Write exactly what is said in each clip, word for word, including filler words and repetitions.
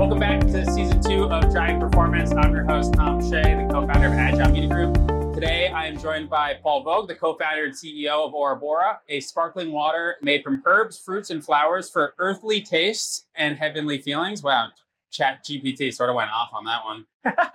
Welcome back to season two of Driving Performance. I'm your host, Tom Shea, the co-founder of Agile Media Group. Today, I am joined by Paul Vogt, the co-founder and C E O of Aura Bora, a sparkling water made from herbs, fruits, and flowers for earthly tastes and heavenly feelings. Wow, Chat G P T sort of went off on that one.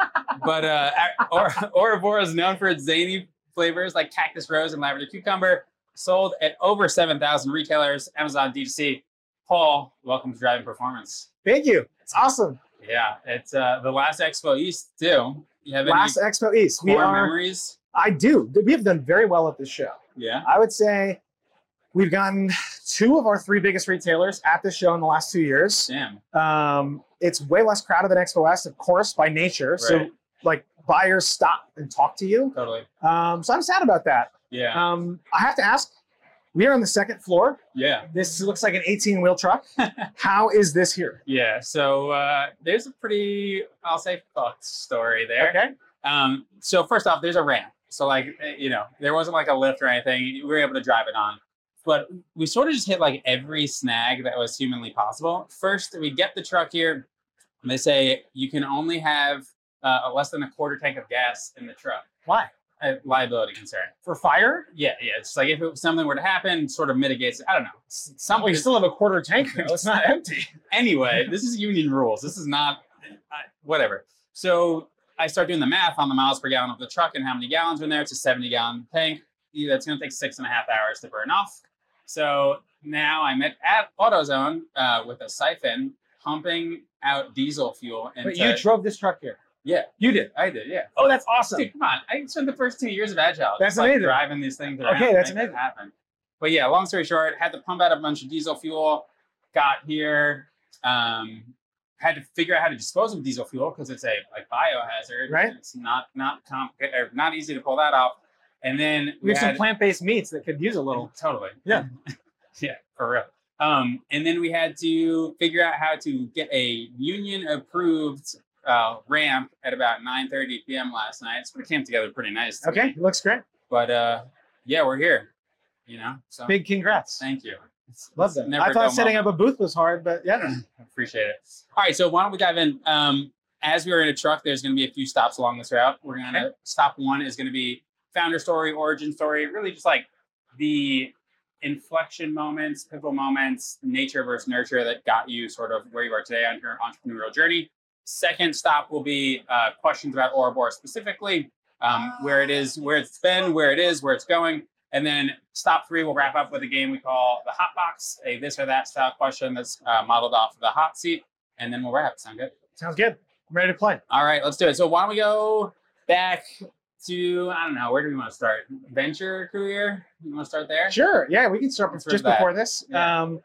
But uh, Aura, Aura Bora is known for its zany flavors like cactus rose and lavender cucumber, sold at over seven thousand retailers, Amazon D two C. Paul, welcome to Driving Performance. Thank you. It's awesome. Yeah, it's uh, the last Expo East too. You have last any Expo East. core We are, memories? I do. We have done very well at this show. Yeah. I would say we've gotten two of our three biggest retailers at this show in the last two years. Damn. Um, it's way less crowded than Expo West, of course, by nature. Right. So, like, buyers stop and talk to you. Totally. Um, so I'm sad about that. Yeah. Um, I have to ask, we are on the second floor. Yeah. This looks like an eighteen-wheel truck. How is this here? Yeah. So uh, there's a pretty, I'll say, fucked story there. Okay. Um, so first off, there's a ramp. So like, you know, there wasn't like a lift or anything. We were able to drive it on. But we sort of just hit like every snag that was humanly possible. First, we get the truck here. And they say you can only have uh, less than a quarter tank of gas in the truck. Why? A liability concern. For fire? Yeah, yeah. It's like if it, something were to happen, sort of mitigates. I don't know. s- Well, Something. you still have a quarter tank though. It's not empty. Anyway, this is union rules. This is not uh, whatever. So I start doing the math on the miles per gallon of the truck and how many gallons are in there. It's a seventy gallon tank. Yeah, that's going to take six and a half hours to burn off. So now I'm at, at AutoZone uh, with a siphon pumping out diesel fuel. But Into, you drove this truck here. yeah, You did. I did. Yeah. Oh, that's awesome. Dude, come on. I spent the first two years of Agile. That's just, like, amazing. driving these things around. Okay, that's to make amazing. it happen. But yeah, long story short, had to pump out a bunch of diesel fuel. Got here, um, had to figure out how to dispose of diesel fuel because it's a like biohazard. Right. It's not not comp- or not easy to pull that off. And then We have some had, plant-based meats that could use a little. totally. Yeah. Yeah, for real. Um, and then we had to figure out how to get a union approved uh, ramp at about nine thirty p.m. last night. So it came together pretty nice. to me. Okay, it looks great. But uh, yeah, we're here. You know, so Big congrats. thank you. It's, Love it's that. never I a thought dull setting moment. up a booth was hard, but yeah. Appreciate it. All right, so why don't we dive in? Um, as we were in a truck, there's going to be a few stops along this route. We're going to Okay. stop one is going to be founder story, origin story, really just like the inflection moments, pivotal moments, nature versus nurture that got you sort of where you are today on your entrepreneurial journey. Second stop will be uh, questions about Aura Bora specifically, um, where it is, where it's been, where it is, where it's going. And then stop three, we'll wrap up with a game we call the Hot Box, a this or that style question that's uh, modeled off of the hot seat. And then we'll wrap. Sound good? Sounds good. I'm ready to play. All right, let's do it. So why don't we go back to, I don't know, where do we want to start? Venture career? You want to start there? Sure. Yeah, we can start Let's just rip that. before this. Yeah. Um,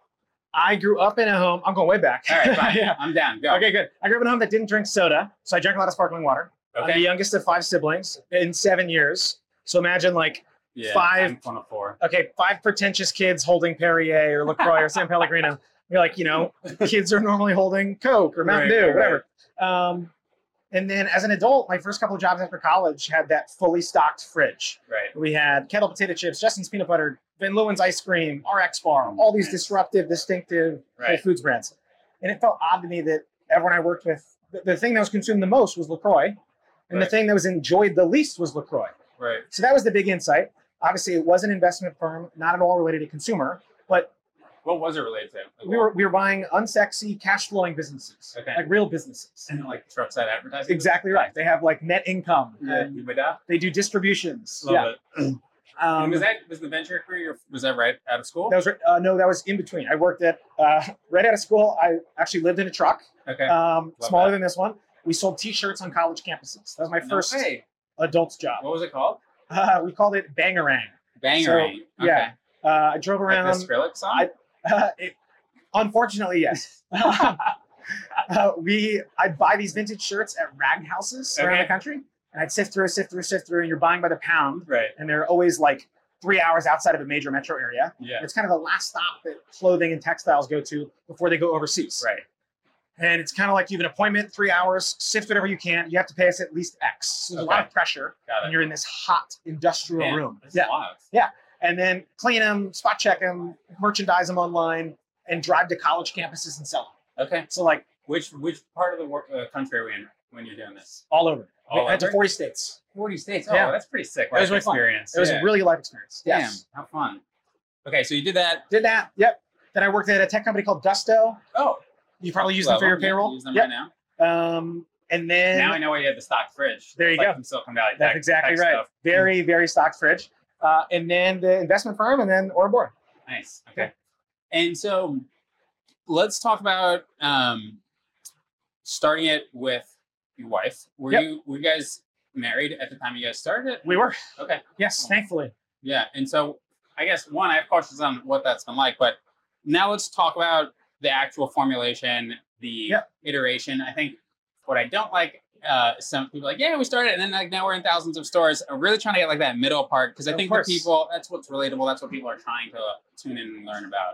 I grew up in a home. I'm going way back. All right, fine. Yeah. I'm down. Go. Okay, good. I grew up in a home that didn't drink soda, so I drank a lot of sparkling water. I'm the Okay. youngest of five siblings in seven years. So imagine like, Yeah, five- I'm one of four. okay, five pretentious kids holding Perrier or LaCroix or San Pellegrino. You're like, you know, kids are normally holding Coke or Mountain Right, Dew, right, whatever. Um, and then as an adult, my first couple of jobs after college had that fully stocked fridge. Right. We had Kettle potato chips, Justin's peanut butter, Van Leeuwen's ice cream, R X bar, all these disruptive, distinctive Whole Right. Foods brands. And it felt odd to me that everyone I worked with, the, the thing that was consumed the most was LaCroix, and the Right. thing that was enjoyed the least was LaCroix. Right. So that was the big insight. Obviously, it was an investment firm, not at all related to consumer, but What was it related to? Like, we were we were buying unsexy, cash flowing businesses, Okay. like real businesses. And like truck side advertising? Exactly right. They have like net income. Yeah. And EBITDA? they do distributions. Love yeah. it. And Um, was that was the venture career? Was that right out of school? that was right- uh, no, that was in between. I worked at uh, right out of school. I actually lived in a truck, Okay. um, Love smaller that. than this one. We sold T-shirts on college campuses. That was my No first way. adult job. What was it called? Uh, we called it Bangarang. Bangarang. So, yeah. Uh, I drove Okay. around. Like the Skrillex song? I- Uh, it, unfortunately, yes. uh, we I'd buy these vintage shirts at rag houses around Okay. the country, and I'd sift through, sift through, sift through, and you're buying by the pound, right. and they're always like three hours outside of a major metro area. Yeah. It's kind of the last stop that clothing and textiles go to before they go overseas. Right. And it's kind of like you have an appointment, three hours, sift whatever you can. You have to pay us at least X. So there's a lot Okay. of pressure, Got and it. you're in this hot industrial Man, room. that's Yeah. wild. And then clean them, spot check them, merchandise them online, and drive to college campuses and sell them. Okay. So like, Which which part of the wor- uh, country are we in when you're doing this? All over. All We went to over? forty states. forty states. Oh, Yeah. that's pretty sick. It was life really fun. experience. It was Yeah. a really life experience. Damn, Yes. how fun. Okay, so you did that. Did that. Yep. Then I worked at a tech company called Gusto. Oh, You probably use them for your yeah, payroll. use them Yep. right now. Um, and then Now I know why you have the stock fridge. There you It's like go. From Silicon Valley. that's tech- exactly tech right. stuff. Very, very stocked fridge. Uh, and then the investment firm, and then Ouroboros. Nice. Okay. And so let's talk about um, starting it with your wife. Were Yep. you were you guys married at the time you guys started it? We were. Okay. Yes, thankfully. Yeah. And so I guess one, I have questions on what that's been like, but now let's talk about the actual formulation, the Yep. iteration. I think what I don't like, uh, some people are like, yeah, we started, and then like now we're in thousands of stores. I'm really trying to get like that middle part because I Of think course. the people, that's what's relatable. That's what people are trying to tune in and learn about.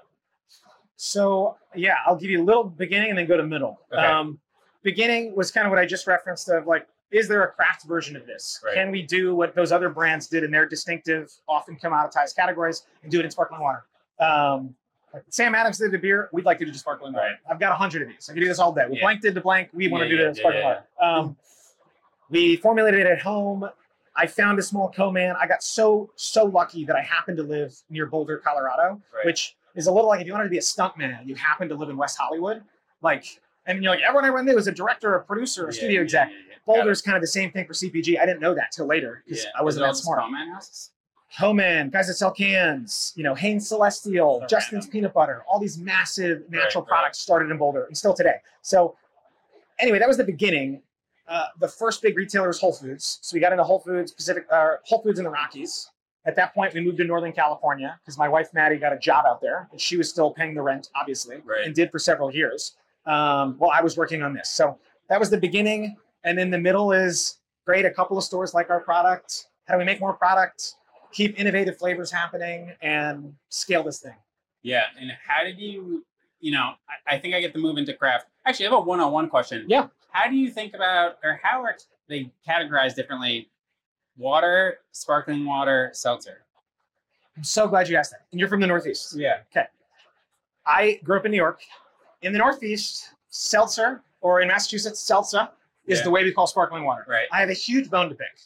So yeah, I'll give you a little beginning and then go to middle. Okay. Um, beginning was kind of what I just referenced of like, is there a craft version of this? Right. Can we do what those other brands did in their distinctive, often commoditized categories and do it in sparkling water? Um, Sam Adams did the beer. We'd like to do the sparkling water. Right. I've got a hundred of these. I can do this all day. Well, Yeah. Blank did the blank. We want Yeah, to do yeah, the yeah, sparkling yeah. water. Um, we formulated it at home. I found a small co-man. I got so, so lucky that I happened to live near Boulder, Colorado, Right. which is a little like if you wanted to be a stuntman, you happen to live in West Hollywood. Like, and you're like, everyone I went there was a director, a producer, a Yeah, studio yeah, exec. yeah, yeah. Got Boulder's kind of the same thing for C P G. I didn't know that till later it. because Yeah. I wasn't Is it all that just smart. Coleman houses? Homan, guys that sell cans, you know, Hanes Celestial, So Justin's random. Peanut Butter, all these massive natural Right, right. products started in Boulder and still today. So anyway, that was the beginning. Uh, the first big retailer was Whole Foods. So we got into Whole Foods, Pacific, uh, Whole Foods in the Rockies. At that point, we moved to Northern California because my wife, Maddie, got a job out there. And she was still paying the rent, obviously, Right. and did for several years um, while I was working on this. So that was the beginning. And then the middle is great. A couple of stores like our product. How do we make more product? Keep innovative flavors happening and scale this thing. Yeah. And how did you, you know, I, I think I get to move into craft. Actually, I have a one-on-one question. Yeah. How do you think about, or how are they categorized differently? Water, sparkling water, seltzer. I'm so glad you asked that. And you're from the Northeast. Yeah. I grew up in New York. In the Northeast, seltzer, or in Massachusetts, seltzer, is Yeah. the way we call sparkling water. Right. I have a huge bone to pick.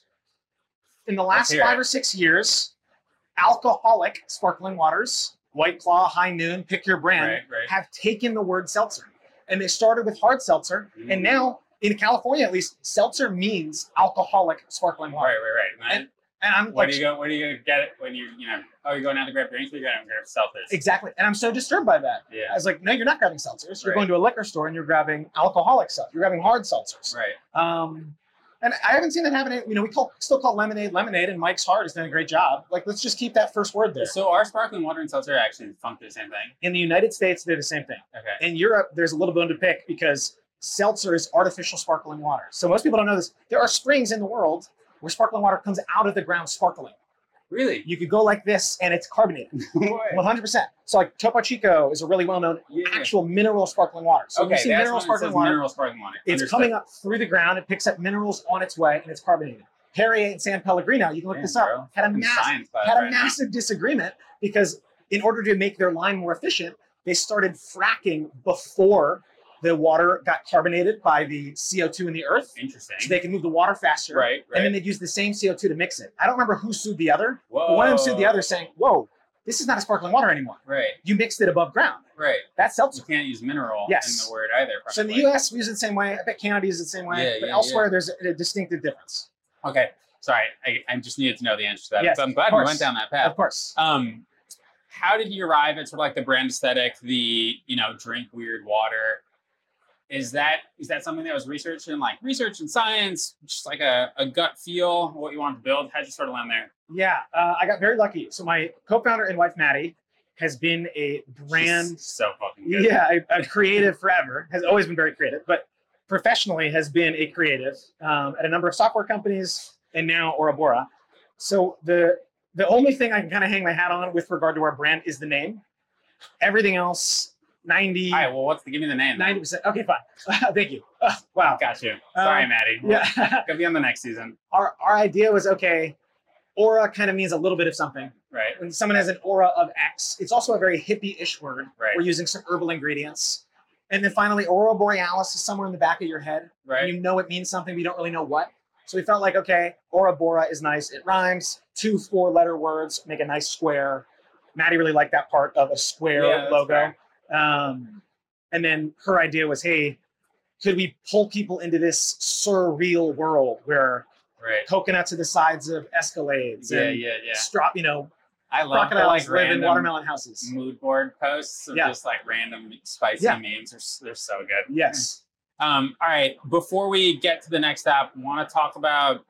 In the Let's last hear five it. or six years, alcoholic sparkling waters, White Claw, High Noon, pick your brand, Right, right. have taken the word seltzer. And they started with hard seltzer. Mm. And now, in California at least, seltzer means alcoholic sparkling water. Right, right, right. And, And I'm where like, do you go? Where do you get it when you, you know? Oh, you're going down to grab drinks. You're going to grab seltzers. exactly. And I'm so disturbed by that. I Yeah. was like, no, you're not grabbing seltzers. You're Right. going to a liquor store and you're grabbing alcoholic seltzer. You're grabbing hard seltzers. Right. Um, and I haven't seen that happen. You know, we call, still call lemonade lemonade, and Mike's Hard has done a great job. Like, let's just keep that first word there. So our sparkling water and seltzer actually function the same thing. In the United States, they're the same thing. Okay. In Europe, there's a little bone to pick because seltzer is artificial sparkling water. So most people don't know this. There are springs in the world where sparkling water comes out of the ground sparkling. Really? You could go like this, and it's carbonated, one hundred percent. So like Topo Chico is a really well-known Yeah. actual mineral sparkling water. So Okay, when you see that's mineral when it sparkling says water, mineral sparkling water. it's Understood. coming up through the ground. It picks up minerals on its way, and it's carbonated. Perrier and San Pellegrino, you can look Damn, this up, bro. had a, Fucking mass, science class had a right now. massive disagreement because in order to make their line more efficient, they started fracking before the water got carbonated by the C O two in the earth, Interesting. so they can move the water faster. Right, right. And then they'd use the same C O two to mix it. I don't remember who sued the other, Whoa. but one of them sued the other saying, whoa, this is not a sparkling water anymore. Right, You mixed it above ground. right. That's You seltzer. can't use mineral Yes. in the word either. So in the probably. U S, we use it the same way. I bet Canada uses it the same way. Yeah, but yeah, elsewhere, yeah. there's a, a distinctive difference. Okay, sorry. I, I just needed to know the answer to that. Yes, So I'm of glad we course. went down that path. Of course. Um, how did you arrive at sort of like the brand aesthetic, the, you know, drink weird water? Is that is that something that was researched in like research and science, just like a, a gut feel, what you wanted to build? How'd you sort of land there? Yeah, uh, I got very lucky. So my co-founder and wife, Maddie, has been a brand, She's so fucking good. yeah, a, a creative forever, has always been very creative, but professionally has been a creative um, at a number of software companies and now Ouroboros. So the the only thing I can kind of hang my hat on with regard to our brand is the name. Everything else, ninety, All right, well, what's the, give me the name. then. ninety percent. Okay, fine. Thank you. Uh, wow. Got you. Sorry, Um, Maddie. Yeah. Could be on the next season. our, our idea was, okay, aura kind of means a little bit of something. Right. When someone has an aura of X, it's also a very hippie-ish word. Right. We're using some herbal ingredients. And then finally, Aurora Borealis is somewhere in the back of your head. Right. And you know it means something, but you don't really know what. So we felt like, okay, Aurora Bora is nice. It rhymes. Two four-letter words make a nice square. Maddie really liked that part of a square Yeah, that's logo. Um, and then her idea was, hey, could we pull people into this surreal world where Right. coconuts are the sides of Escalades Yeah, and yeah, yeah. strop, you know, I love the, crocodiles like live in random watermelon houses. mood board posts of Yeah. just like random spicy Yeah. memes. They're, s- they're so good. Yes. Um, all right. Before we get to the next step, want to talk about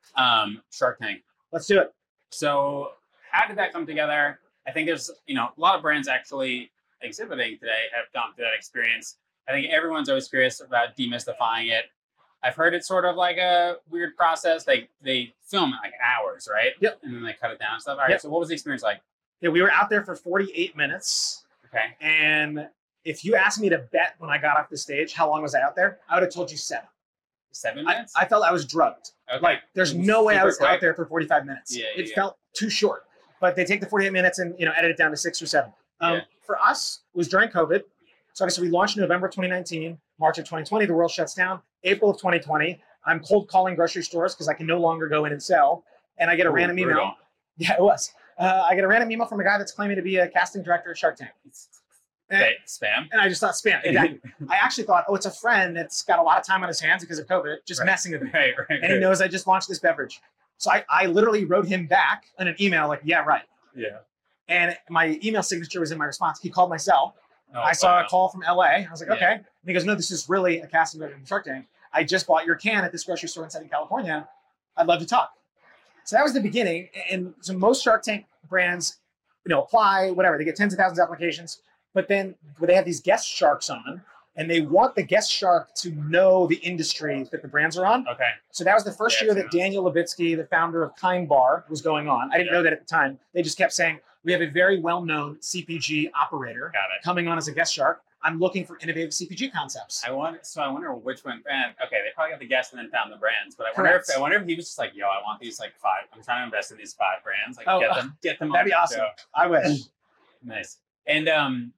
um, Shark Tank. Let's do it. So how did that come together? I think there's, you know, a lot of brands actually exhibiting today have gone through that experience. I think everyone's always curious about demystifying it. I've heard it's sort of like a weird process. They they film it like hours, right? Yep. And then they cut it down and stuff. All right. Yep. So what was the experience like? Yeah, we were out there for forty-eight minutes. Okay. And if you asked me to bet when I got off the stage, how long was I out there? I would have told you seven. Seven I, minutes? I felt I was drugged. okay. Like, there's no way I Super was quick. out there for forty-five minutes. Yeah, it yeah. felt too short. But they take the forty-eight minutes and, you know, edit it down to six or seven. Um, Yeah. For us, it was during COVID. So obviously we launched in November twenty nineteen, March of twenty twenty, the world shuts down. April of twenty twenty, I'm cold calling grocery stores because I can no longer go in and sell. And I get a Ooh, random email. brutal. Yeah, it was. Uh, I get a random email from a guy that's claiming to be a casting director at Shark Tank. And, Hey, spam? and I just thought spam. Exactly. I actually thought, oh, it's a friend that's got a lot of time on his hands because of COVID, just Right. messing with me. Right, right, And he right. knows I just launched this beverage. So I, I literally wrote him back in an email like, yeah, right. Yeah. And my email signature was in my response. He called my cell. Oh, I saw wow. a call from L A. I was like, Yeah. okay. And he goes, no, this is really a casting director from Shark Tank. I just bought your can at this grocery store in Southern California. I'd love to talk. So that was the beginning. And so most Shark Tank brands, you know, apply, whatever. They get tens of thousands of applications. But then they have these guest sharks on, and they want the guest shark to know the industry that the brands are on. Okay. So that was the first Yeah, year so that Daniel Levitsky, the founder of Kind Bar, was going on. I didn't Yeah. know that at the time. They just kept saying, we have a very well-known C P G operator Got it. coming on as a guest shark. I'm looking for innovative C P G concepts. I want so I wonder which one. And okay, they probably got the guest and then found the brands. But I wonder Correct. if I wonder if he was just like, yo, I want these like five. I'm trying to invest in these five brands. Like Oh, get them, get them. That'd be on the awesome. show. I wish. Nice. And um,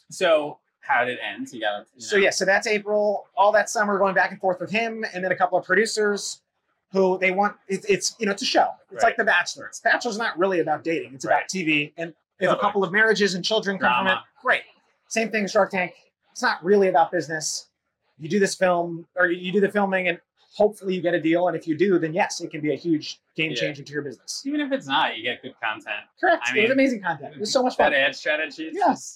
so how did it end? So you got. You know, So yeah, so that's April. All that summer, going back and forth with him, and then a couple of producers who they want. It, it's you know, it's a show. It's Right. like The Bachelor. It's Bachelor's not really about dating. It's Right. about T V. And if Totally. a couple of marriages and children come from it, Drama. great. Same thing with Shark Tank. It's not really about business. You do this film, or you do the filming, and hopefully you get a deal. And if you do, then yes, it can be a huge game Yeah. changer to your business. even if it's not, you get good content. Correct. I it was mean, amazing content. It was so much That fun. ad strategy is Yeah. just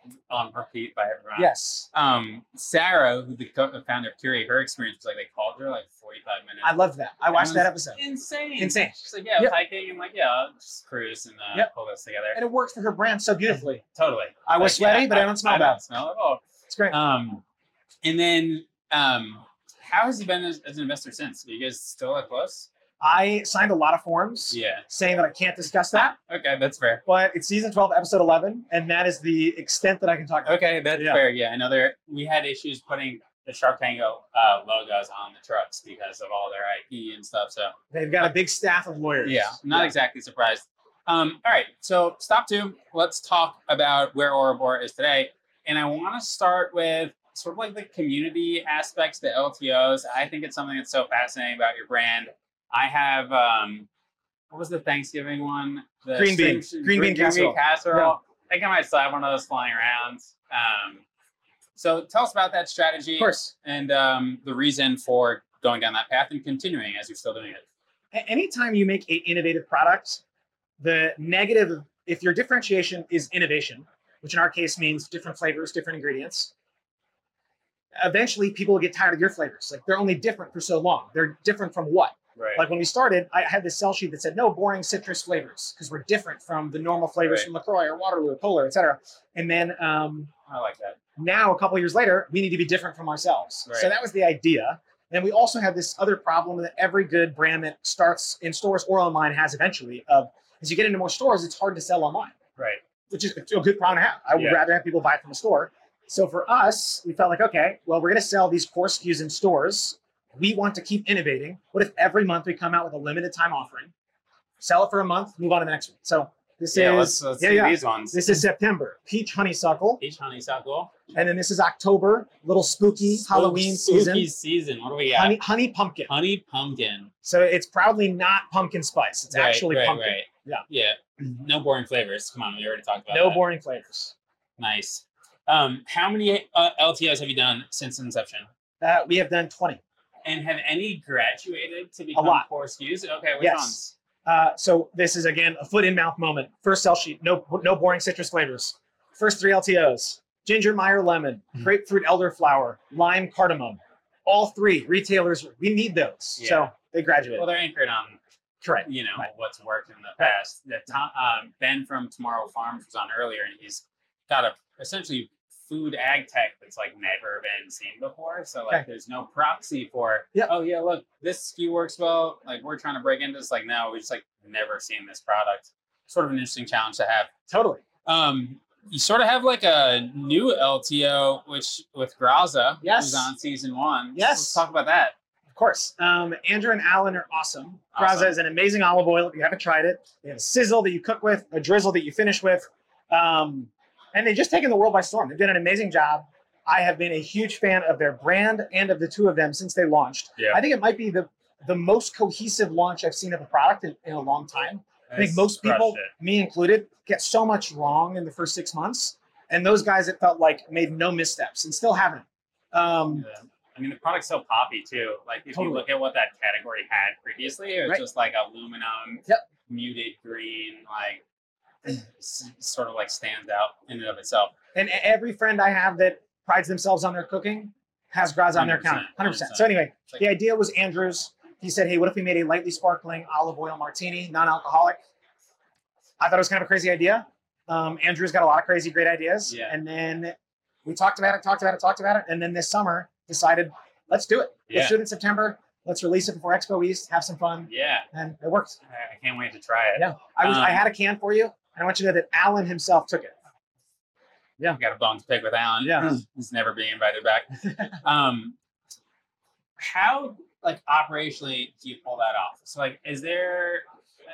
on repeat by everyone. Yes. Um, Sarah, who the co- founder of Curie, her experience was like they called her like forty-five minutes. I loved that. I watched was that episode. Insane. Insane. She's like, yeah, I was Yep. hiking. I'm like, yeah, I'll just cruise and uh, Yep. pull this together. And it worked for her brand so beautifully. Totally. I was Like, sweaty, yeah, but I don't smell I bad. don't smell at all. It's great. Um, and then um, how has he been as, as an investor since? Are you guys still that close? I signed a lot of forms Yeah. saying that I can't discuss that, Okay, that's fair. but it's season twelve, episode eleven, and that is the extent that I can talk about. Okay, that's Yeah. fair. Yeah, I know there. We had issues putting the Shark Tango uh, logos on the trucks because of all their I P and stuff. So They've got a big staff of lawyers. yeah, I'm not Yeah. exactly surprised. Um, all right, so stop two. Let's talk about where Aurora Bora is today, and I want to start with sort of like the community aspects, the L T Os. I think it's something that's so fascinating about your brand. I have um, what was the Thanksgiving one? The Green bean. shrimp- Green bean casserole. casserole. I think I might still have one of those flying around. Um, so tell us about that strategy Of course. and um, the reason for going down that path and continuing as you're still doing it. A- Anytime you make an innovative product, the negative, if your differentiation is innovation, which in our case means different flavors, different ingredients, eventually people will get tired of your flavors. Like they're only different for so long. They're different from what? Right. Like when we started, I had this sell sheet that said no boring citrus flavors because we're different from the normal flavors Right. from LaCroix or Waterloo or Polar, et cetera. And then um, I like that. now, a couple years later, we need to be different from ourselves. Right. So that was the idea. And we also have this other problem that every good brand that starts in stores or online has eventually of as you get into more stores, it's hard to sell online, Right. which is a good problem to have. I would Yeah. rather have people buy it from a store. So for us, we felt like, okay, well, we're going to sell these core S K Us in stores. We want to keep innovating. What if every month we come out with a limited time offering, sell it for a month, move on to the next one? So This Yeah, is let's, let's yeah, see yeah. these ones. This is September, peach honeysuckle, Peach honeysuckle. and then this is October, little spooky Spook- Halloween spooky season. season. What do we got? Honey, honey pumpkin. Honey pumpkin. So it's proudly not pumpkin spice. It's Right, actually right, pumpkin. right. Yeah. Yeah. No boring flavors. Come on, we already talked about No that. boring flavors. Nice. Um, how many uh, L T Os have you done since inception? Uh, we have done twenty. And have any graduated to become lot. core S K Us? Okay, which Yes. ones? Uh, so this is again a foot in mouth moment. First sell sheet, no no boring citrus flavors. First three L T Os: ginger, Meyer, lemon, Mhm. grapefruit, elderflower, lime, cardamom. All three retailers, we need those. Yeah. So they graduated. Well, they're anchored on, Correct. you know, Right. what's worked in the past. That Tom, um, Ben from Tomorrow Farms was on earlier, and he's got a essentially food ag tech that's like never been seen before. So like, Okay. there's no proxy for, Yeah. oh yeah, look, this S K U works well. Like we're trying to break into this. Like no, we just like never seen this product. Sort of an interesting challenge to have. Totally. Um, you sort of have like a new L T O, which with Graza, Yes. who's on season one. Yes. Let's talk about that. Of course. Um, Andrew and Alan are awesome. Awesome. Graza is an amazing olive oil. If you haven't tried it, they have a sizzle that you cook with, a drizzle that you finish with. Um, and they've just taken the world by storm. They've done an amazing job. I have been a huge fan of their brand and of the two of them since they launched. Yeah. I think it might be the, the most cohesive launch I've seen of a product in, in a long time. I think most people, me included, get so much wrong in the first six months. And those guys, it felt like, made no missteps and still haven't. Um, Yeah. I mean, the product's so poppy too. Like, if Totally. you look at what that category had previously, it was Right. just like aluminum, Yep. muted green, like s- sort of like stands out in and of itself. And e- every friend I have that prides themselves on their cooking has Graza on their counter. one hundred percent. So anyway, It's like- the idea was Andrew's. He said, hey, what if we made a lightly sparkling olive oil martini, non-alcoholic? I thought it was kind of a crazy idea. Um, Andrew's got a lot of crazy, great ideas. Yeah. And then we talked about it, talked about it, talked about it. And then this summer decided, let's do it. Yeah. Let's do it in September. Let's release it before Expo East, have some fun. Yeah, And it worked. I I can't wait to try it. Yeah. I was. Um, I had a can for you. And I want you to know that Alan himself took it. I got a bone to pick with Alan. Yeah. He's never being invited back. um, how like operationally do you pull that off? So like, is there?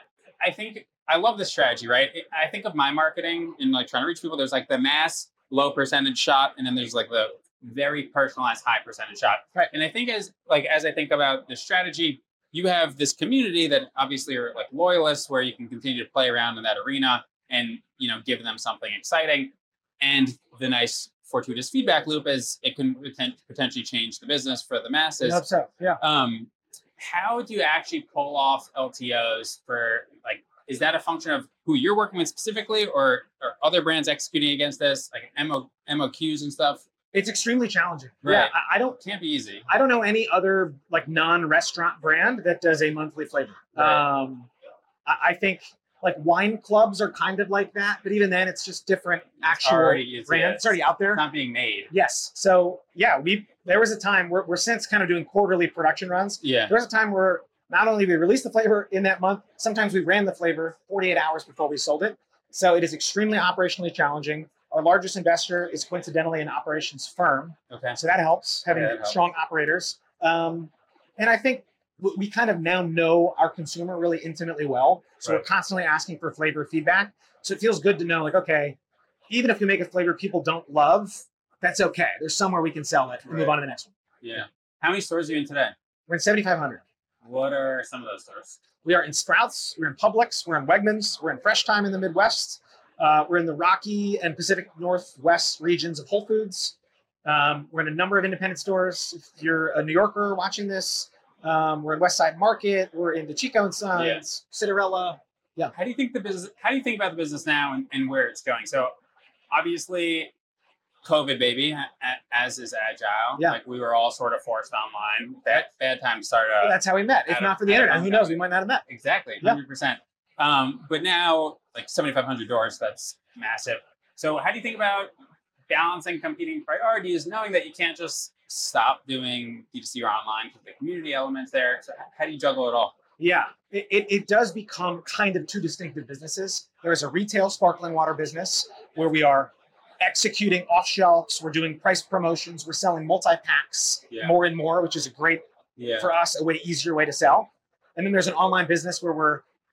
I think I love this strategy, right? I think of my marketing and like trying to reach people. There's like the mass low percentage shot, and then there's like the very personalized high percentage shot. Right. And I think as like as I think about the strategy, you have this community that obviously are like loyalists, where you can continue to play around in that arena and you know give them something exciting. And the nice fortuitous feedback loop is it can poten- potentially change the business for the masses. I hope so. Yeah. Um, how do you actually pull off L T Os for like? Is that a function of who you're working with specifically, or are other brands executing against this, like M O, M O Qs and stuff? It's extremely challenging. Right. Yeah. I, I don't. Can't be easy. I don't know any other like non-restaurant brand that does a monthly flavor. Right. Um, I, I think like wine clubs are kind of like that, but even then, it's just different actual already- it's- brand. yeah, It's already out there. It's not being made. Yes. So yeah, we there was a time we're we're since kind of doing quarterly production runs. Yeah. There was a time where not only we released the flavor in that month, sometimes we ran the flavor forty-eight hours before we sold it. So it is extremely operationally challenging. Our largest investor is coincidentally an operations firm. Okay. So that helps, having Yeah, that helps. strong operators. Um, and I think w- we kind of now know our consumer really intimately well. So Right. we're constantly asking for flavor feedback. So it feels good to know, like, okay, even if we make a flavor people don't love, that's okay. There's somewhere we can sell it and move Right. on to the next one. Yeah. How many stores are you in today? We're in seventy-five hundred. What are some of those stores? We are in Sprouts, we're in Publix, we're in Wegmans, we're in Fresh Time in the Midwest. Uh, we're in the Rocky and Pacific Northwest regions of Whole Foods. Um, we're in a number of independent stores. If you're a New Yorker watching this, um, we're in West Side Market. We're in the Chico and Sons, Cinderella. How do you think the business? How do you think about the business now and, and where it's going? So, obviously, COVID baby, a- as is Agile. Yeah. Like we were all sort of forced online. Bad, bad time to start. A, That's how we met. If Adam- not for the Adam internet, who Montgomery. knows? We might not have met. Exactly, Yeah. hundred percent. Um, but now, like seventy-five hundred doors, that's massive. So, how do you think about balancing competing priorities, knowing that you can't just stop doing D two C or online because the community elements there? So, h- how do you juggle it all? Yeah, it, it, it does become kind of two distinctive businesses. There is a retail sparkling water business where we are executing off shelves. We're doing price promotions. We're selling multi-packs Yeah. more and more, which is a great, Yeah. for us, a way easier way to sell. And then there's an online business where we're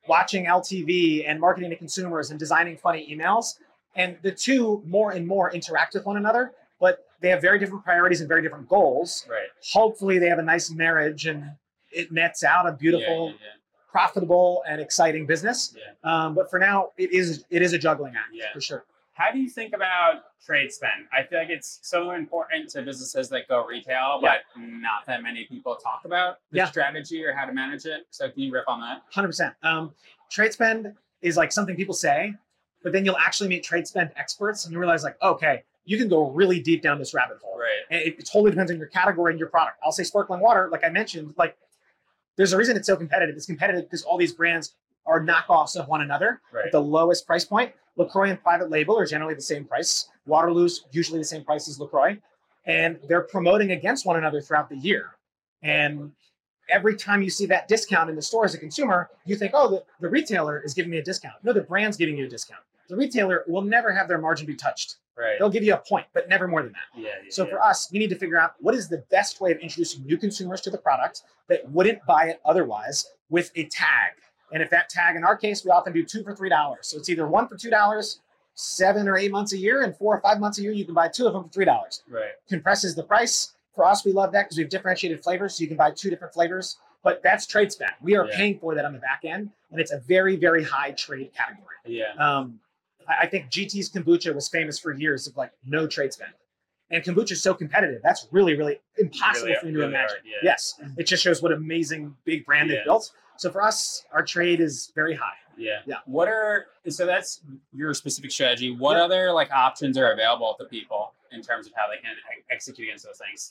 watching L T V and marketing to consumers and designing funny emails. And the two more and more interact with one another, but they have very different priorities and very different goals. Right. Hopefully they have a nice marriage and it nets out a beautiful, Yeah, yeah, yeah. profitable and exciting business. Yeah. Um, but for now, it is it is a juggling act, Yeah. for sure. How do you think about trade spend? I feel like it's so important to businesses that go retail, Yeah. but not that many people talk about the Yeah. strategy or how to manage it. So can you riff on that? one hundred percent. Um, trade spend is like something people say, but then you'll actually meet trade spend experts and you realize like, okay, you can go really deep down this rabbit hole. Right. And it, it totally depends on your category and your product. I'll say sparkling water, like I mentioned, like there's a reason it's so competitive. It's competitive because all these brands are knockoffs of one another Right. at the lowest price point. LaCroix and private label are generally the same price. Waterloo's usually the same price as LaCroix. And they're promoting against one another throughout the year. And every time you see that discount in the store as a consumer, you think, oh, the, the retailer is giving me a discount. No, the brand's giving you a discount. The retailer will never have their margin be touched. Right. They'll give you a point, but never more than that. Yeah. yeah So yeah. for us, we need to figure out what is the best way of introducing new consumers to the product that wouldn't buy it otherwise with a tag. And if that tag, in our case, we often do two for three dollars. So it's either one for two dollars, seven or eight months a year, and four or five months a year, you can buy two of them for three dollars. Right. Compresses the price. For us, we love that because we have differentiated flavors, so you can buy two different flavors. But that's trade spend. We are Yeah. paying for that on the back end, and it's a very, very high trade category. Yeah. Um, I I think G T's kombucha was famous for years of like no trade spend. And kombucha is so competitive. That's really, really impossible Really- for you to really imagine. hard, yeah. Yes. It just shows what amazing big brand Yeah. they've built. So for us, our trade is very high. Yeah. Yeah. What are so that's your specific strategy. What Yeah. other like options are available to people in terms of how they can e- execute against those things?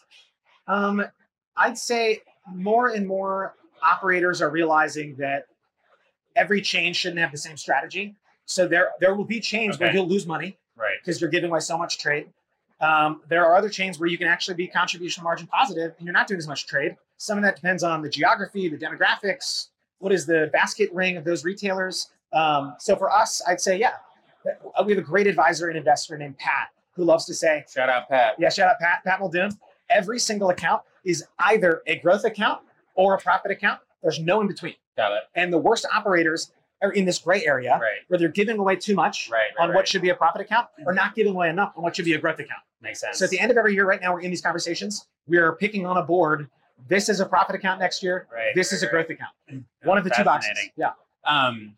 Um, I'd say more and more operators are realizing that every chain shouldn't have the same strategy. So there, there will be chains where Okay. you'll lose money Right. because you're giving away so much trade. Um, there are other chains where you can actually be contribution margin positive and you're not doing as much trade. Some of that depends on the geography, the demographics, what is the basket ring of those retailers. Um, so for us, I'd say, yeah, we have a great advisor and investor named Pat who loves to say, Shout out Pat. yeah, shout out Pat, Pat Muldoon. Every single account is either a growth account or a profit account. There's no in between. Got it. And the worst operators are in this gray area Right. where they're giving away too much Right, right, on right. what should be a profit account or not giving away enough on what should be a growth account. Makes sense. So at the end of every year right now, we're in these conversations. We're picking on a board. This is a profit account next year. Right, This right, is a right. growth account. One of the two boxes. Fascinating. Yeah. Um,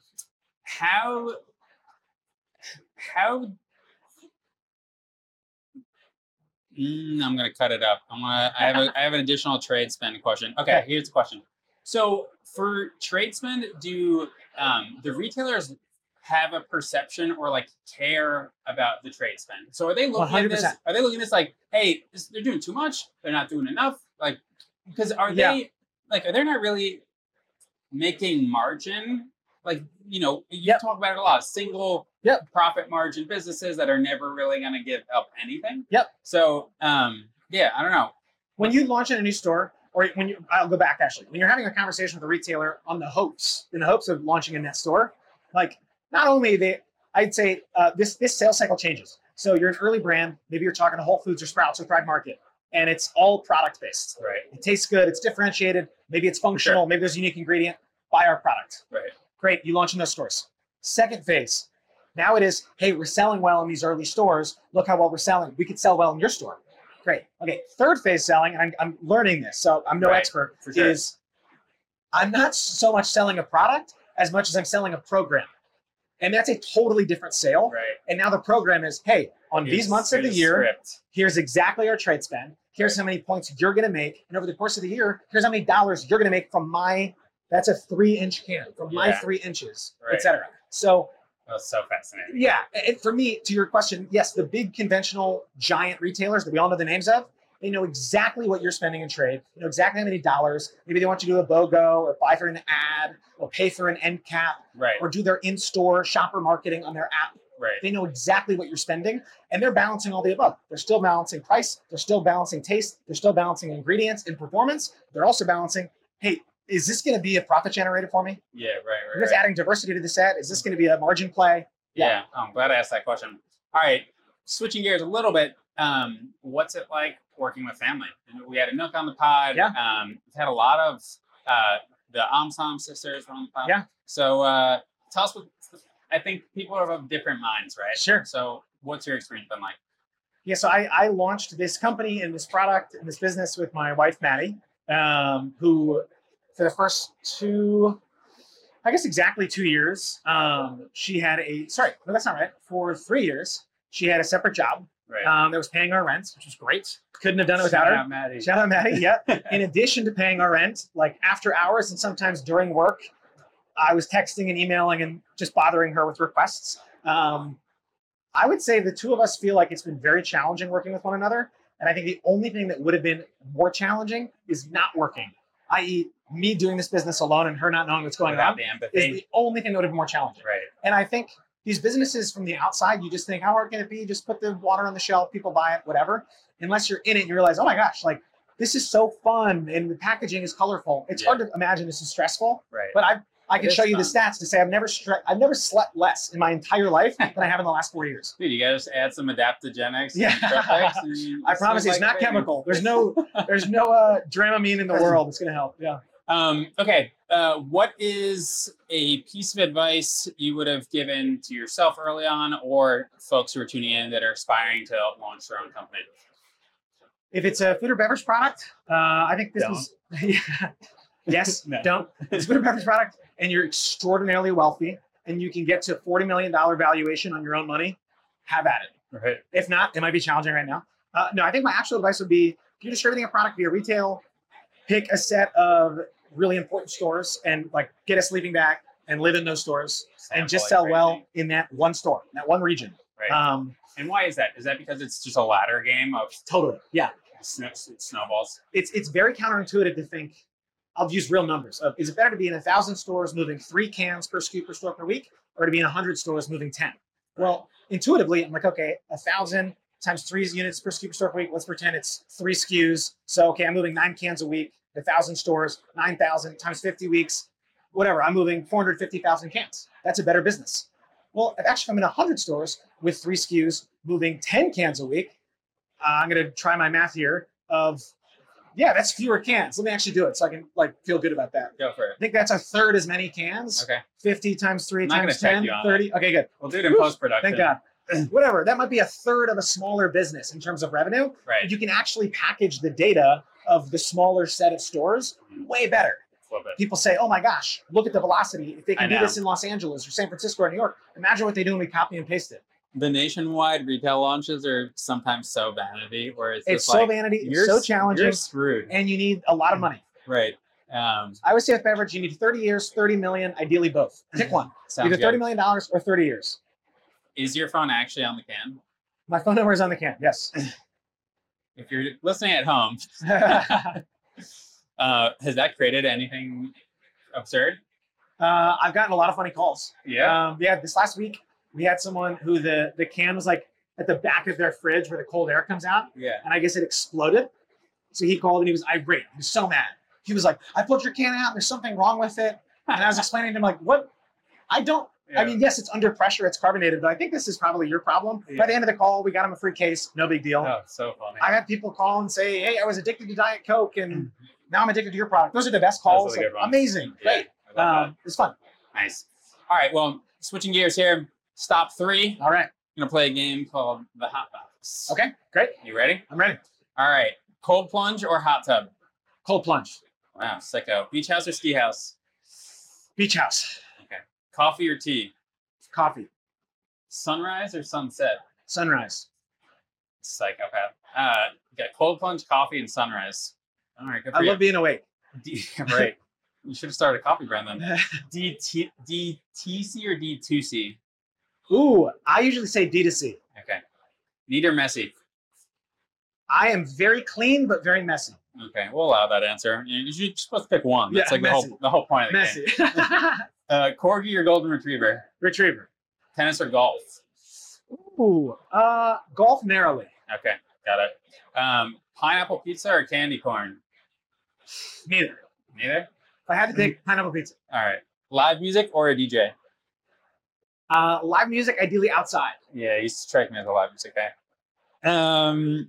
how how Mm, I'm gonna cut it up. I'm gonna. I have a. I have an additional trade spend question. Okay, Okay. here's the question. So for trade spend, do um, the retailers have a perception or like care about the trade spend? So are they looking at this? one hundred percent. Are they looking at this like, hey, this, they're doing too much? They're not doing enough? Like, because are Yeah. they like? Are they not really making margin? Like, you know, you Yep. talk about it a lot. Single Yep. profit margin businesses that are never really going to give up anything. Yep. So, um, yeah, I don't know. When you launch in a new store, or when you, I'll go back actually, when you're having a conversation with a retailer on the hopes, in the hopes of launching in that store, like not only they, I'd say uh, this this sales cycle changes. So you're an early brand, maybe you're talking to Whole Foods or Sprouts or Thrive Market, and it's all product based. Right. It tastes good, it's differentiated, maybe it's functional, Sure. maybe there's a unique ingredient. Buy our product. Right. Great, you launch in those stores. Second phase, now it is, hey, we're selling well in these early stores. Look how well we're selling. We could sell well in your store. Great. Okay, third phase selling, and I'm, I'm learning this, so I'm no Right, expert, for sure. is I'm not so much selling a product as much as I'm selling a program. And that's a totally different sale. Right. And now the program is, hey, on these Here's- months of the here's year, script. here's exactly our trade spend. Here's how many points you're going to make. And over the course of the year, here's how many dollars you're going to make from my, that's a three inch can, from my Yeah. three inches, Right. et cetera. So That was so fascinating. yeah, and for me, to your question, yes, the big conventional giant retailers that we all know the names of, they know exactly what you're spending in trade. They know exactly how many dollars. Maybe they want you to do a BOGO or buy for an ad or pay for an end cap Right. or do their in-store shopper marketing on their app. Right. They know exactly what you're spending, and they're balancing all the above. They're still balancing price. They're still balancing taste. They're still balancing ingredients and performance. They're also balancing, hey, is this going to be a profit generator for me? Yeah. Right. Right. I'm just right. adding diversity to the set. Is this going to be a margin play? Yeah. Oh, I'm glad I asked that question. All right. Switching gears a little bit. Um, what's it like working with family? We had a Nook on the pod. Yeah. Um, we've had a lot of uh, the Amsam sisters were on the platform. Yeah. So uh, tell us what, I think people are of different minds, right? Sure. So what's your experience been like? Yeah, so I, I launched this company and this product and this business with my wife, Maddie, um, who for the first two, I guess exactly two years, um, she had a, sorry, no, that's not right. For three years, she had a separate job Right. um, that was paying our rent, which was great. Couldn't have done it without Shout her. out Maddie. Shout out Maddie, yeah. In addition to paying our rent, like after hours and sometimes during work, I was texting and emailing and just bothering her with requests. Um, I would say the two of us feel like it's been very challenging working with one another. And I think the only thing that would have been more challenging is not working, that is me doing this business alone and her not knowing what's going Without on the empathy. is the only thing that would have been more challenging. Right. And I think these businesses from the outside, you just think, how hard can it be? Just put the water on the shelf, people buy it, whatever. Unless you're in it, you realize, oh my gosh, like this is so fun and the packaging is colorful. It's Yeah. hard to imagine this is stressful, Right. but I I can It show is you the fun. stats to say I've never stre- I've never slept less in my entire life than I have in the last four years. Dude, you gotta just add some adaptogenics. and Yeah. Trepex and you I promise sleep it's like not a baby. chemical. There's no there's no uh, Dramamine in the world that's gonna help. Yeah. Um, okay. Uh, what is a piece of advice you would have given to yourself early on or folks who are tuning in that are aspiring to launch their own company? If it's a food or beverage product, uh, I think this Don't. is yeah. Yes, No. don't. It's a food or beverage product, and you're extraordinarily wealthy, and you can get to forty million dollars valuation on your own money. Have at it. Right. If not, it might be challenging right now. Uh, no, I think my actual advice would be: if you're distributing a product via retail, pick a set of really important stores and like get a sleeping bag and live in those stores and just sell well in that one store, that one region. Right. Um, and why is that? Is that because it's just a ladder game of totally. Yeah. snow, snowballs? It's it's very counterintuitive to think. I'll use real numbers. Of, is it better to be in a thousand stores moving three cans per S K U per store per week, or to be in a hundred stores moving ten? Well, intuitively, I'm like, okay, a thousand times three units per S K U per store per week. Let's pretend it's three S K Us. So okay, I'm moving nine cans a week. A thousand stores, nine thousand times fifty weeks, whatever. I'm moving four hundred fifty thousand cans. That's a better business. Well, if actually I'm in a hundred stores with three S K Us, moving ten cans a week, uh, I'm going to try my math here. Of yeah, that's fewer cans. Let me actually do it so I can like feel good about that. Go for I it. think that's a third as many cans. Okay. fifty times three I'm not times gonna check ten, you on thirty. Okay, good. We'll do it in Whew. post-production. Thank God. Whatever. That might be a third of a smaller business in terms of revenue. Right. You can actually package the data of the smaller set of stores way better. Flip it. People say, oh my gosh, look at the velocity. If they I can do know. this in Los Angeles or San Francisco or New York, imagine what they do when we copy and paste it. The nationwide retail launches are sometimes so vanity, where it's, It's just so like, vanity. It's you're so s- challenging. You're screwed. And you need a lot of money. Right. Um, I always say with beverage, you need thirty years, thirty million, ideally both. Pick one. sounds Either good. thirty million dollars or thirty years. Is your phone actually on the can? My phone number is on the can. Yes. If you're listening at home, uh, has that created anything absurd? uh, I've gotten a lot of funny calls. Yeah. Um, yeah. This last week, we had someone who the, the can was like at the back of their fridge where the cold air comes out. Yeah. And I guess it exploded. So he called and he was irate. He was so mad. He was like, I pulled your can out. There's something wrong with it. And I was explaining to him, like, what? I don't, Yeah. I mean, yes, it's under pressure. It's carbonated, but I think this is probably your problem. Yeah. By the end of the call, we got him a free case. No big deal. Oh, so funny. I had people call and say, hey, I was addicted to Diet Coke and now I'm addicted to your product. Those are the best Those are calls. the Like, good ones. amazing. Yeah, Great. I love Um, it's fun. that. Nice. All right. Well, switching gears here. Stop three. All right. I'm gonna play a game called the Hot Box. Okay, great. You ready? I'm ready. All right. Cold plunge or hot tub? Cold plunge. Wow, sicko. Beach house or ski house? Beach house. Coffee or tea? Coffee. Sunrise or sunset? Sunrise. Psychopath. Uh, you got cold plunge, coffee, and sunrise. All right, good for I you. love being awake. D- right. You should have started a coffee brand then. D T D T C or D two C? Ooh, I usually say D to C. Okay. Neat or messy? I am very clean, but very messy. Okay, we'll allow that answer. You- You're just supposed to pick one. That's Yeah, like the messy. whole, the whole point of the Messy. game. Uh, corgi or golden retriever? Retriever. Tennis or golf? Ooh, uh, golf narrowly. Okay, got it. Um, pineapple pizza or candy corn? Neither. Neither? If I had to take pineapple pizza. All right. Live music or a D J? Uh, live music, ideally outside. Yeah, you strike me as a live music guy. Um,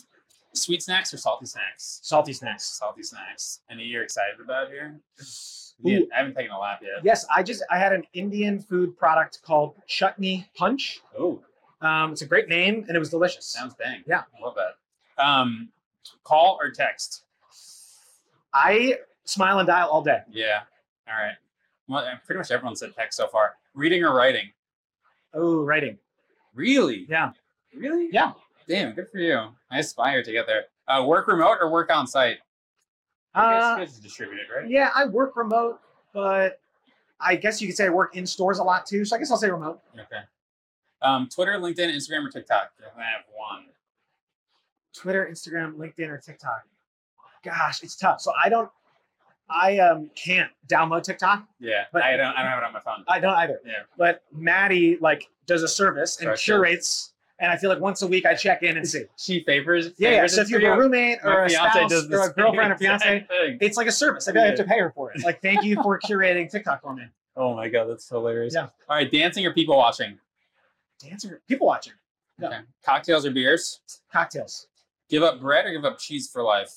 sweet snacks or salty snacks? Salty snacks. Salty snacks. Any you're excited about here? Yeah, Ooh. I haven't taken a lap yet. Yes, I just I had an Indian food product called Chutney Punch. Oh, Um, it's a great name and it was delicious. sounds dang. Yeah. I love that. Um, call or text? I smile and dial all day. Yeah. All right. Well, pretty much everyone said text so far. Reading or writing? Oh, writing. Really? Yeah. Really? Yeah. Damn, good for you. I aspire to get there. Uh, work remote or work on site? I guess Uh, you guys is distributed, right? yeah, I work remote, but I guess you could say I work in stores a lot too. So I guess I'll say remote. Okay. Um, Twitter, LinkedIn, Instagram, or TikTok? I have one. Twitter, Instagram, LinkedIn, or TikTok. Gosh, it's tough. So I don't, I um can't download TikTok. Yeah, But- I don't. I don't have it on my phone. I don't either. Yeah. But Maddie like does a service and Gotcha. curates, and I feel like once a week I check in and see. She favors. Yeah, yeah. favors So it if you for have a roommate or My a fiance spouse does the or a same girlfriend or exact fiance, thing. it's like a service. I feel like I have to pay her for it. Like, thank you for curating TikTok for me. Oh my god, that's hilarious. Yeah. All right, dancing or people watching? Dancing, people watching, Yeah. Okay. Cocktails or beers? cocktails. Give up bread or give up cheese for life?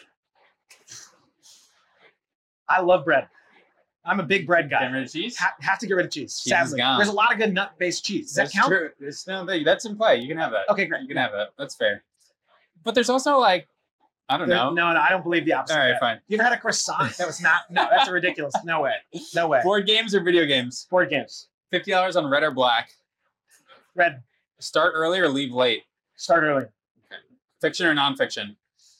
I love bread. I'm a big bread Get guy. rid of cheese? Ha- have to get rid of cheese. Cheese is sadly, gone. there's a lot of good nut-based cheese. Does That's that count? true. It's, no, that's in play. You can have that. Okay, great. You can have that. That's fair. But there's also like, I don't There- know. No, no, I don't believe the opposite. All of right, that. fine. You ever had a croissant that was not? No, that's ridiculous. No way. No way. Board games or video games? Board games. Fifty dollars on red or black. Red. Start early or leave late. Start early. Fiction or nonfiction?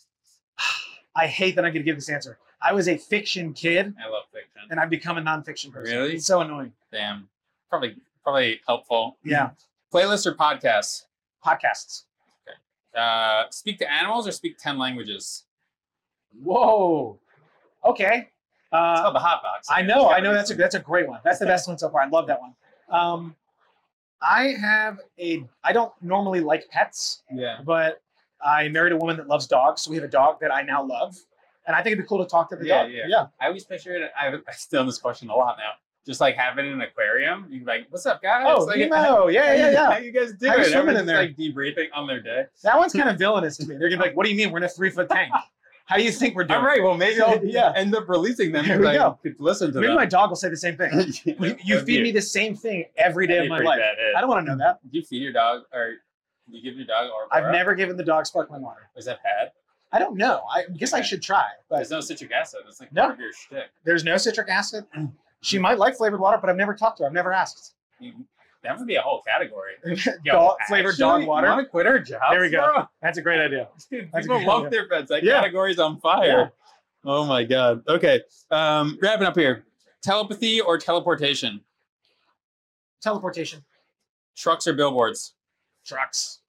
I hate that I'm going to give this answer. I was a fiction kid, I love fiction. and I've become a nonfiction person. Really? It's so annoying. Damn. Probably probably helpful. Yeah. Playlists or podcasts? Podcasts. Uh, speak to animals or speak ten languages? Whoa. Okay. It's called Uh, the hot box. I know. I know. That's a that's a great one. That's the best one so far. I love that one. Um, I have a. I don't normally like pets, Yeah. but I married a woman that loves dogs, so we have a dog that I now love, and I think it'd be cool to talk to the Yeah, dog. yeah. Yeah. I always picture it. I, I still this question a lot now. Just like having an aquarium. You're like, "What's up, guys?" Oh, like, Nemo. Yeah, yeah, How yeah. you guys How you doing? swimming Everyone's in there? Like debriefing on their day. That one's kind of villainous to me. They're gonna be like, "What do you mean? We're in a three foot tank? How do you think we're doing?" All right. Well, maybe I'll Yeah. end up releasing them. There because we I go. could listen to Maybe them. my dog will say the same thing. You, you feed me the same thing every day of my life. I don't want to know that. Do you feed your dog, or do you give your dog or? I've never given the dog sparkling water. Is that bad? I don't know. I guess I should try, but There's no citric acid. It's like No. part of your shtick. there's no citric acid. She might like flavored water, but I've never talked to her. I've never asked. You, that would be a whole category. Dog, flavored dog actually, water. You want to quit our job? There we go. bro? That's a great idea. Dude, That's a people good love idea. their pets. That Yeah. category's on fire. Oh my god. Okay. Um, wrapping up here. Telepathy or teleportation? Teleportation. Trucks or billboards? Trucks.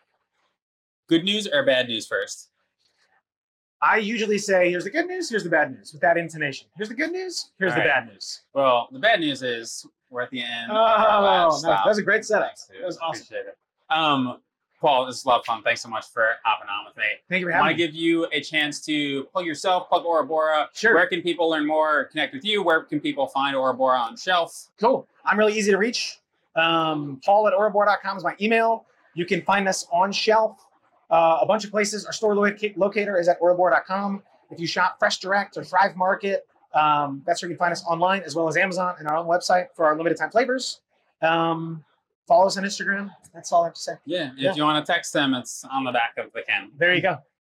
Good news or bad news first? I usually say, here's the good news, here's the bad news, with that intonation. Here's the good news, here's All the right. bad news. Well, the bad news is we're at the end. Oh, of our last nice. stop. That was a great setup. Thanks, dude. That was awesome. Appreciate it. Um, Paul, this is a lot of fun. Thanks so much for hopping on with me. Thank you for I want having to me. give you a chance to plug yourself, plug Ora Bora. Sure. Where can people learn more, connect with you? Where can people find Ora Bora on shelf? Cool. I'm really easy to reach. Um, Paul at orabor dot com is my email. You can find us on shelf. Uh, a bunch of places. Our store loca- locator is at orabor dot com. If you shop Fresh Direct or Thrive Market, um, that's where you can find us online, as well as Amazon and our own website for our limited time flavors. Um, follow us on Instagram. That's all I have to say. Yeah. If Yeah. you want to text them, it's on the back of the can. There you go.